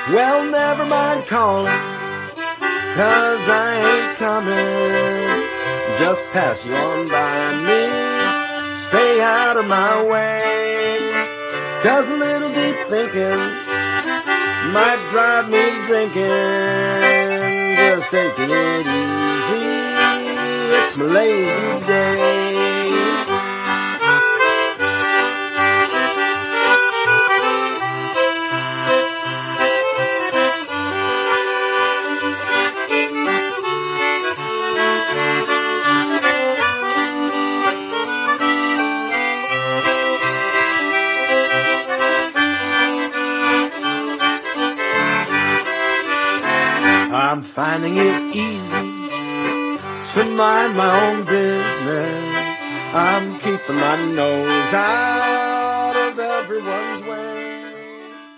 Well, never mind calling, 'cause I ain't coming. Just pass you on by me, stay out of my way. 'Cause a little deep thinking might drive me drinking. Just taking it easy, it's my lazy day. I'm finding it easy to mind my own business. I'm keeping my nose out of everyone's